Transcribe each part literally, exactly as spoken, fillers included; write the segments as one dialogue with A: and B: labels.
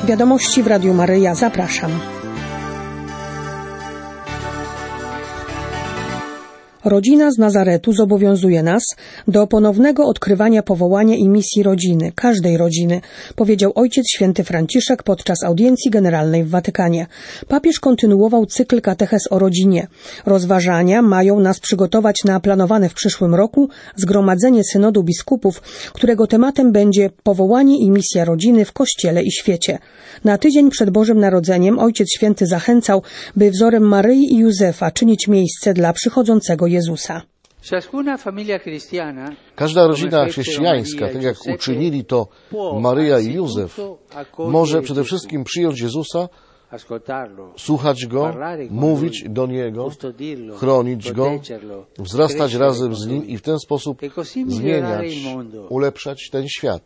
A: Wiadomości w Radiu Maryja. Zapraszam. Rodzina z Nazaretu zobowiązuje nas do ponownego odkrywania powołania i misji rodziny, każdej rodziny, powiedział Ojciec Święty Franciszek podczas audiencji generalnej w Watykanie. Papież kontynuował cykl katechez o rodzinie. Rozważania mają nas przygotować na planowane w przyszłym roku zgromadzenie synodu biskupów, którego tematem będzie powołanie i misja rodziny w Kościele i świecie. Na tydzień przed Bożym Narodzeniem Ojciec Święty zachęcał, by wzorem Maryi i Józefa czynić miejsce dla przychodzącego Jezusa.
B: Każda rodzina chrześcijańska, tak jak uczynili to Maryja i Józef, może przede wszystkim przyjąć Jezusa, słuchać Go, mówić do Niego, chronić Go, wzrastać razem z Nim i w ten sposób zmieniać, ulepszać ten świat.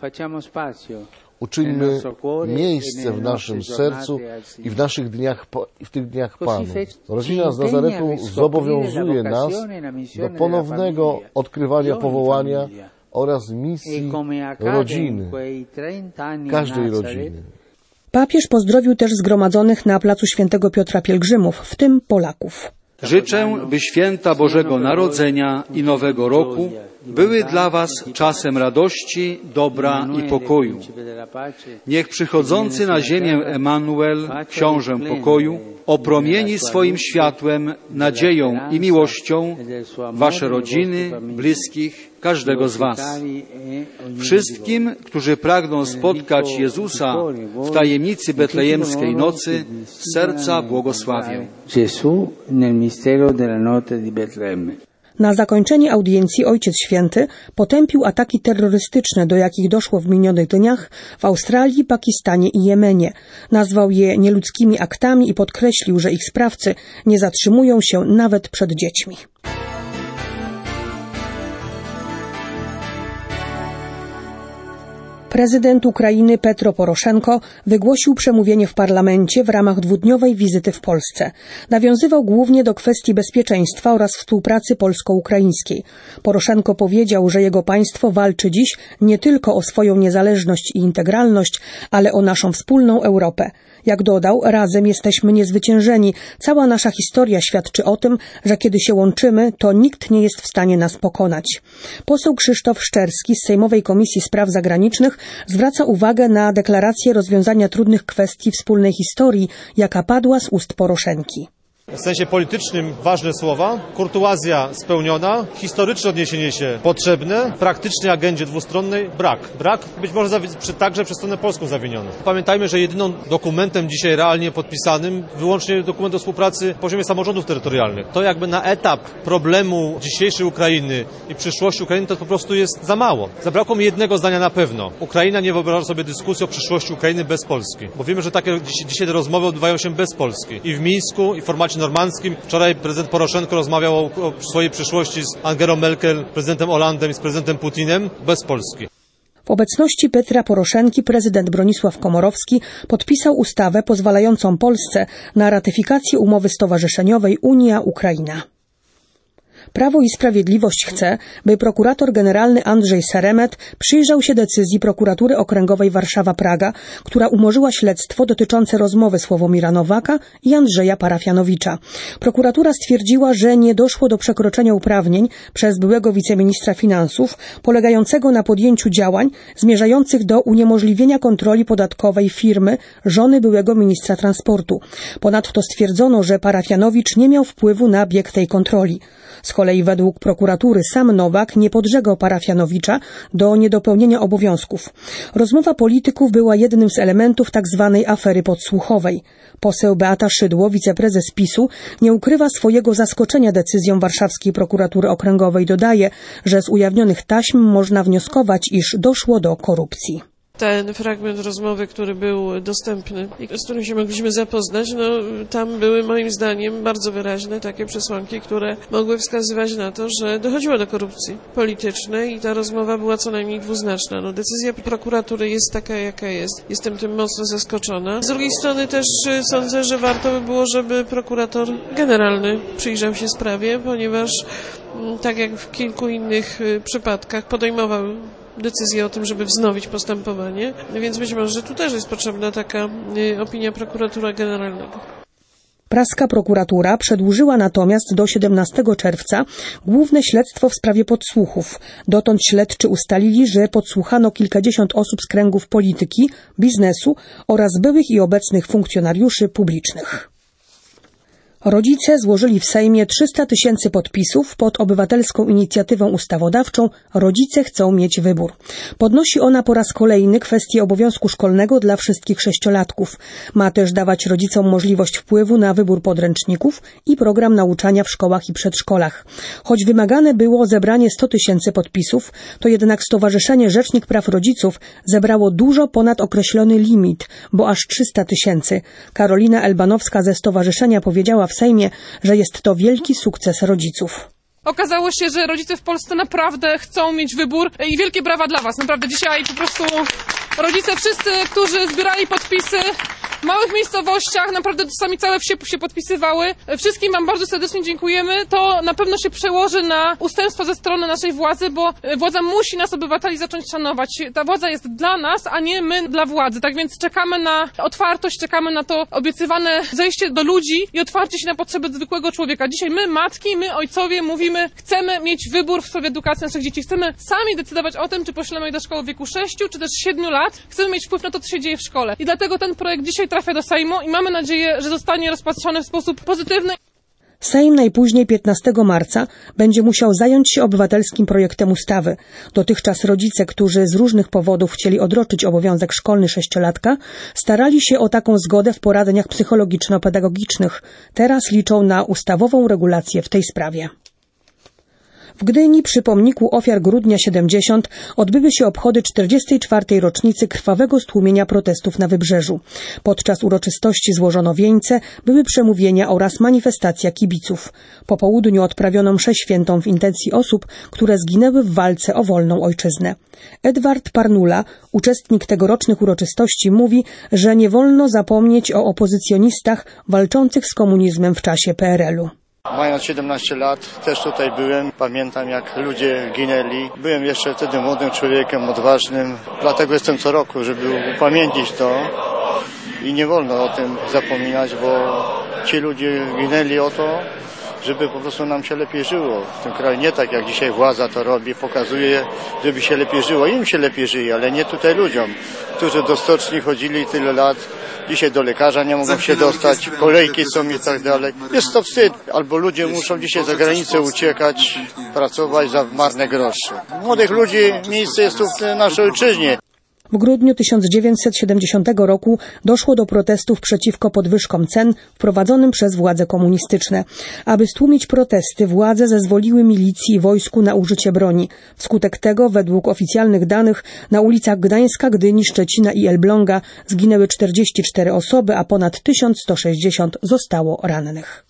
B: Uczyńmy miejsce w naszym sercu i w naszych dniach, w tych dniach Panu. Rodzina z Nazaretu zobowiązuje nas do ponownego odkrywania powołania oraz misji rodziny, każdej rodziny.
A: Papież pozdrowił też zgromadzonych na placu Świętego Piotra pielgrzymów, w tym Polaków.
C: Życzę, by święta Bożego Narodzenia i Nowego Roku były dla Was czasem radości, dobra i pokoju. Niech przychodzący na ziemię Emanuel, Książę Pokoju, opromieni swoim światłem, nadzieją i miłością Wasze rodziny, bliskich, każdego z Was. Wszystkim, którzy pragną spotkać Jezusa w tajemnicy betlejemskiej nocy, z serca błogosławię.
A: Na zakończenie audiencji Ojciec Święty potępił ataki terrorystyczne, do jakich doszło w minionych dniach w Australii, Pakistanie i Jemenie. Nazwał je nieludzkimi aktami i podkreślił, że ich sprawcy nie zatrzymują się nawet przed dziećmi. Prezydent Ukrainy Petro Poroszenko wygłosił przemówienie w parlamencie w ramach dwudniowej wizyty w Polsce. Nawiązywał głównie do kwestii bezpieczeństwa oraz współpracy polsko-ukraińskiej. Poroszenko powiedział, że jego państwo walczy dziś nie tylko o swoją niezależność i integralność, ale o naszą wspólną Europę. Jak dodał, razem jesteśmy niezwyciężeni. Cała nasza historia świadczy o tym, że kiedy się łączymy, to nikt nie jest w stanie nas pokonać. Poseł Krzysztof Szczerski z Sejmowej Komisji Spraw Zagranicznych zwraca uwagę na deklarację rozwiązania trudnych kwestii wspólnej historii, jaka padła z ust Poroszenki.
D: W sensie politycznym ważne słowa, kurtuazja spełniona, historyczne odniesienie się potrzebne, praktycznej agendzie dwustronnej brak. Brak być może zawi- także przez stronę polską zawiniony. Pamiętajmy, że jedynym dokumentem dzisiaj realnie podpisanym wyłącznie dokument o współpracy na poziomie samorządów terytorialnych. To jakby na etap problemu dzisiejszej Ukrainy i przyszłości Ukrainy to po prostu jest za mało. Zabrakło mi jednego zdania na pewno. Ukraina nie wyobraża sobie dyskusji o przyszłości Ukrainy bez Polski. Bo wiemy, że takie dzisiaj te rozmowy odbywają się bez Polski. I w Mińsku, i w formacie normandzkim. Wczoraj prezydent Poroszenko rozmawiał o, o swojej przyszłości z Angelą Merkel, prezydentem Hollandem i z prezydentem Putinem bez Polski.
A: W obecności Petra Poroszenki prezydent Bronisław Komorowski podpisał ustawę pozwalającą Polsce na ratyfikację umowy stowarzyszeniowej Unia-Ukraina. Prawo i Sprawiedliwość chce, by prokurator generalny Andrzej Seremet przyjrzał się decyzji Prokuratury Okręgowej Warszawa-Praga, która umorzyła śledztwo dotyczące rozmowy Sławomira Nowaka i Andrzeja Parafianowicza. Prokuratura stwierdziła, że nie doszło do przekroczenia uprawnień przez byłego wiceministra finansów, polegającego na podjęciu działań zmierzających do uniemożliwienia kontroli podatkowej firmy żony byłego ministra transportu. Ponadto stwierdzono, że Parafianowicz nie miał wpływu na bieg tej kontroli. Z kolei według prokuratury sam Nowak nie podżegał Parafianowicza do niedopełnienia obowiązków. Rozmowa polityków była jednym z elementów tzw. afery podsłuchowej. Poseł Beata Szydło, wiceprezes PiSu, nie ukrywa swojego zaskoczenia decyzją Warszawskiej Prokuratury Okręgowej. Dodaje, że z ujawnionych taśm można wnioskować, iż doszło do korupcji.
E: Ten fragment rozmowy, który był dostępny i z którym się mogliśmy zapoznać, no tam były moim zdaniem bardzo wyraźne takie przesłanki, które mogły wskazywać na to, że dochodziło do korupcji politycznej i ta rozmowa była co najmniej dwuznaczna. No, decyzja prokuratury jest taka, jaka jest. Jestem tym mocno zaskoczona. Z drugiej strony też sądzę, że warto by było, żeby prokurator generalny przyjrzał się sprawie, ponieważ tak jak w kilku innych przypadkach podejmował decyzję o tym, żeby wznowić postępowanie, więc być może tu też jest potrzebna taka opinia prokuratora generalnego.
A: Praska prokuratura przedłużyła natomiast do siedemnastego czerwca główne śledztwo w sprawie podsłuchów. Dotąd śledczy ustalili, że podsłuchano kilkadziesiąt osób z kręgów polityki, biznesu oraz byłych i obecnych funkcjonariuszy publicznych. Rodzice złożyli w Sejmie trzysta tysięcy podpisów pod obywatelską inicjatywą ustawodawczą Rodzice chcą mieć wybór. Podnosi ona po raz kolejny kwestię obowiązku szkolnego dla wszystkich sześciolatków. Ma też dawać rodzicom możliwość wpływu na wybór podręczników i program nauczania w szkołach i przedszkolach. Choć wymagane było zebranie sto tysięcy podpisów, to jednak Stowarzyszenie Rzecznik Praw Rodziców zebrało dużo ponad określony limit, bo aż trzysta tysięcy. Karolina Elbanowska ze stowarzyszenia powiedziała w Sejmie, że jest to wielki sukces rodziców.
F: Okazało się, że rodzice w Polsce naprawdę chcą mieć wybór i wielkie brawa dla Was. Naprawdę dzisiaj po prostu rodzice wszyscy, którzy zbierali podpisy w małych miejscowościach, naprawdę czasami całe wsie się podpisywały. Wszystkim Wam bardzo serdecznie dziękujemy. To na pewno się przełoży na ustępstwo ze strony naszej władzy, bo władza musi nas, obywateli, zacząć szanować. Ta władza jest dla nas, a nie my dla władzy. Tak więc czekamy na otwartość, czekamy na to obiecywane zejście do ludzi i otwarcie się na potrzeby zwykłego człowieka. Dzisiaj my, matki, my, ojcowie, mówimy, chcemy mieć wybór w sprawie edukacji naszych dzieci. Chcemy sami decydować o tym, czy poślemy je do szkoły w wieku sześciu, czy też siedmiu lat. Chcemy mieć wpływ na to, co się dzieje w szkole. I dlatego ten projekt dzisiaj trafia do Sejmu i mamy nadzieję, że zostanie rozpatrzony w sposób pozytywny.
A: Sejm najpóźniej piętnastego marca będzie musiał zająć się obywatelskim projektem ustawy. Dotychczas rodzice, którzy z różnych powodów chcieli odroczyć obowiązek szkolny sześciolatka, starali się o taką zgodę w poradniach psychologiczno-pedagogicznych. Teraz liczą na ustawową regulację w tej sprawie. W Gdyni przy pomniku ofiar Grudnia siedemdziesiąt odbyły się obchody czterdziestej czwartej rocznicy krwawego stłumienia protestów na Wybrzeżu. Podczas uroczystości złożono wieńce, były przemówienia oraz manifestacja kibiców. Po południu odprawiono mszę świętą w intencji osób, które zginęły w walce o wolną ojczyznę. Edward Parnula, uczestnik tegorocznych uroczystości, mówi, że nie wolno zapomnieć o opozycjonistach walczących z komunizmem w czasie P R L u.
G: Mając siedemnaście lat też tutaj byłem, pamiętam jak ludzie ginęli. Byłem jeszcze wtedy młodym człowiekiem, odważnym, dlatego jestem co roku, żeby upamiętnić to i nie wolno o tym zapominać, bo ci ludzie ginęli o to, żeby po prostu nam się lepiej żyło w tym kraju. Nie tak jak dzisiaj władza to robi, pokazuje, żeby się lepiej żyło. Im się lepiej żyje, ale nie tutaj ludziom, którzy do stoczni chodzili tyle lat. Dzisiaj do lekarza nie mogą się dostać, kolejki są i tak dalej. Jest to wstyd. Albo ludzie muszą dzisiaj za granicę uciekać, pracować za marne grosze. Młodych ludzi miejsce jest tu w naszej ojczyźnie.
A: W grudniu tysiąc dziewięćset siedemdziesiątego roku doszło do protestów przeciwko podwyżkom cen wprowadzonym przez władze komunistyczne. Aby stłumić protesty, władze zezwoliły milicji i wojsku na użycie broni. Wskutek tego, według oficjalnych danych, na ulicach Gdańska, Gdyni, Szczecina i Elbląga zginęły czterdzieści cztery osoby, a ponad tysiąc sto sześćdziesiąt zostało rannych.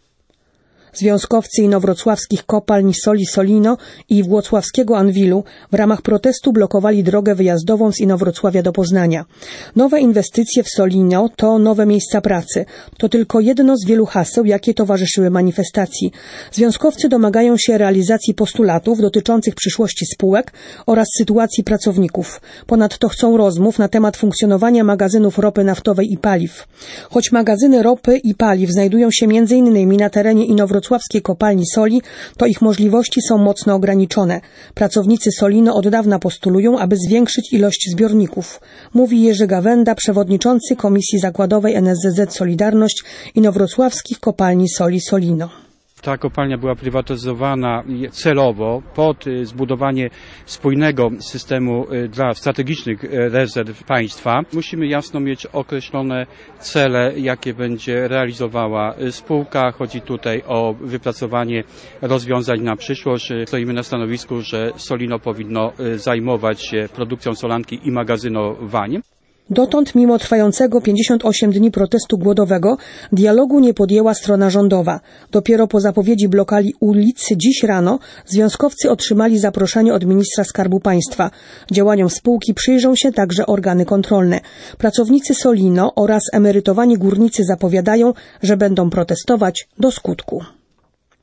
A: Związkowcy inowrocławskich kopalń Soli Solino i włocławskiego Anwilu w ramach protestu blokowali drogę wyjazdową z Inowrocławia do Poznania. Nowe inwestycje w Solino to nowe miejsca pracy. To tylko jedno z wielu haseł, jakie towarzyszyły manifestacji. Związkowcy domagają się realizacji postulatów dotyczących przyszłości spółek oraz sytuacji pracowników. Ponadto chcą rozmów na temat funkcjonowania magazynów ropy naftowej i paliw. Choć magazyny ropy i paliw znajdują się między innymi na terenie Inowrocławia, wrocławskiej kopalni soli, to ich możliwości są mocno ograniczone. Pracownicy Solino od dawna postulują, aby zwiększyć ilość zbiorników. Mówi Jerzy Gawenda, przewodniczący Komisji Zakładowej N S Z Z Solidarność Inowrocławskich Kopalni Soli Solino.
H: Ta kopalnia była prywatyzowana celowo pod zbudowanie spójnego systemu dla strategicznych rezerw państwa. Musimy jasno mieć określone cele, jakie będzie realizowała spółka. Chodzi tutaj o wypracowanie rozwiązań na przyszłość. Stoimy na stanowisku, że Solino powinno zajmować się produkcją solanki i magazynowaniem.
A: Dotąd, mimo trwającego pięćdziesiąt osiem dni protestu głodowego, dialogu nie podjęła strona rządowa. Dopiero po zapowiedzi blokady ulic dziś rano związkowcy otrzymali zaproszenie od ministra Skarbu Państwa. Działaniom spółki przyjrzą się także organy kontrolne. Pracownicy Solino oraz emerytowani górnicy zapowiadają, że będą protestować do skutku.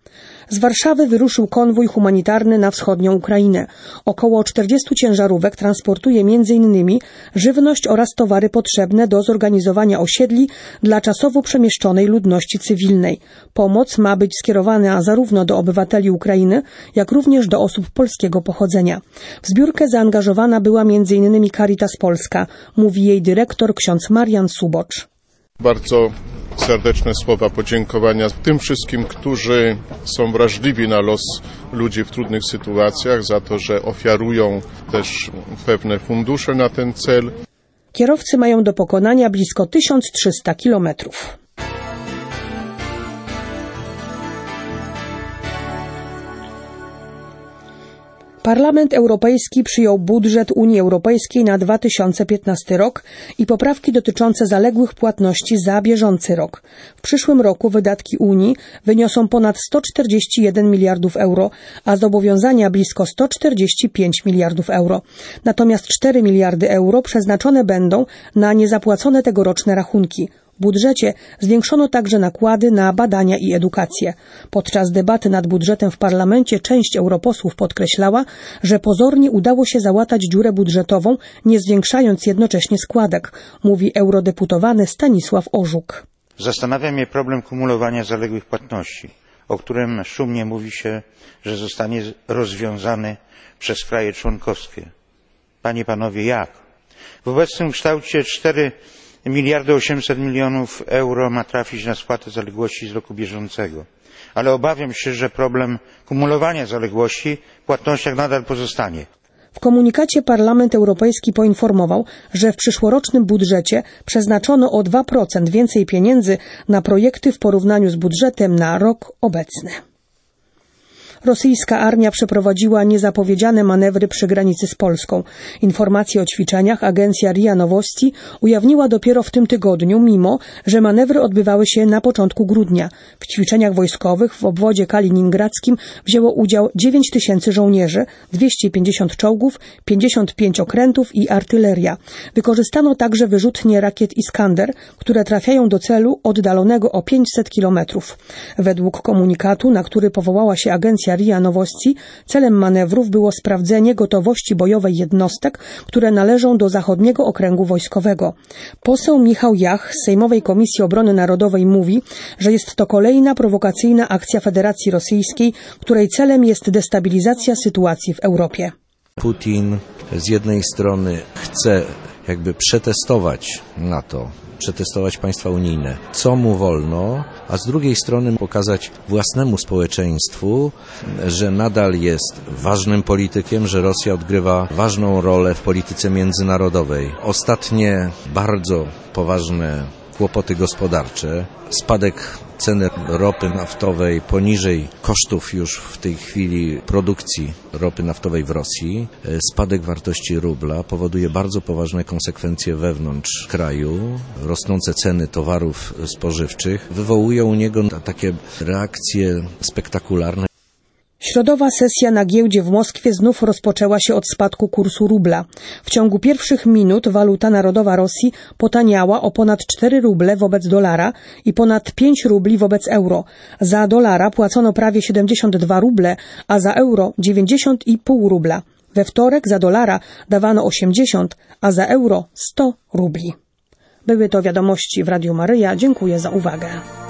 A: Z Warszawy wyruszył konwój humanitarny na wschodnią Ukrainę. Około czterdziestu ciężarówek transportuje między innymi żywność oraz towary potrzebne do zorganizowania osiedli dla czasowo przemieszczonej ludności cywilnej. Pomoc ma być skierowana zarówno do obywateli Ukrainy, jak również do osób polskiego pochodzenia. W zbiórkę zaangażowana była między innymi Caritas Polska, mówi jej dyrektor ksiądz Marian Subocz.
I: Bardzo serdeczne słowa podziękowania tym wszystkim, którzy są wrażliwi na los ludzi w trudnych sytuacjach, za to, że ofiarują też pewne fundusze na ten cel.
A: Kierowcy mają do pokonania blisko tysiąc trzysta kilometrów. Parlament Europejski przyjął budżet Unii Europejskiej na dwa tysiące piętnasty rok i poprawki dotyczące zaległych płatności za bieżący rok. W przyszłym roku wydatki Unii wyniosą ponad sto czterdzieści jeden miliardów euro, a zobowiązania blisko sto czterdzieści pięć miliardów euro. Natomiast cztery miliardy euro przeznaczone będą na niezapłacone tegoroczne rachunki. W budżecie zwiększono także nakłady na badania i edukację. Podczas debaty nad budżetem w parlamencie część europosłów podkreślała, że pozornie udało się załatać dziurę budżetową, nie zwiększając jednocześnie składek, mówi eurodeputowany Stanisław Orzuk.
J: Zastanawia mnie problem kumulowania zaległych płatności, o którym szumnie mówi się, że zostanie rozwiązany przez kraje członkowskie. Panie i panowie, jak? W obecnym kształcie cztery miliardy osiemset milionów euro ma trafić na spłatę zaległości z roku bieżącego, ale obawiam się, że problem kumulowania zaległości w płatnościach nadal pozostanie.
A: W komunikacie Parlament Europejski poinformował, że w przyszłorocznym budżecie przeznaczono o dwa procent więcej pieniędzy na projekty w porównaniu z budżetem na rok obecny. Rosyjska armia przeprowadziła niezapowiedziane manewry przy granicy z Polską. Informacje o ćwiczeniach agencja R I A Nowosti ujawniła dopiero w tym tygodniu, mimo że manewry odbywały się na początku grudnia. W ćwiczeniach wojskowych w obwodzie kaliningradzkim wzięło udział dziewięć tysięcy żołnierzy, dwieście pięćdziesiąt czołgów, pięćdziesiąt pięć okrętów i artyleria. Wykorzystano także wyrzutnie rakiet Iskander, które trafiają do celu oddalonego o pięćset kilometrów. Według komunikatu, na który powołała się agencja R I A Nowości, celem manewrów było sprawdzenie gotowości bojowej jednostek, które należą do Zachodniego Okręgu Wojskowego. Poseł Michał Jach z Sejmowej Komisji Obrony Narodowej mówi, że jest to kolejna prowokacyjna akcja Federacji Rosyjskiej, której celem jest destabilizacja sytuacji w Europie.
K: Putin z jednej strony chce jakby przetestować NATO, przetestować państwa unijne, co mu wolno, a z drugiej strony pokazać własnemu społeczeństwu, że nadal jest ważnym politykiem, że Rosja odgrywa ważną rolę w polityce międzynarodowej. Ostatnie bardzo poważne kłopoty gospodarcze, spadek ceny ropy naftowej poniżej kosztów już w tej chwili produkcji ropy naftowej w Rosji, spadek wartości rubla powoduje bardzo poważne konsekwencje wewnątrz kraju. Rosnące ceny towarów spożywczych wywołują u niego takie reakcje spektakularne.
A: Środowa sesja na giełdzie w Moskwie znów rozpoczęła się od spadku kursu rubla. W ciągu pierwszych minut waluta narodowa Rosji potaniała o ponad cztery ruble wobec dolara i ponad pięć rubli wobec euro. Za dolara płacono prawie siedemdziesiąt dwa ruble, a za euro dziewięćdziesiąt i pół rubla. We wtorek za dolara dawano osiemdziesiąt, a za euro sto rubli. Były to wiadomości w Radiu Maryja. Dziękuję za uwagę.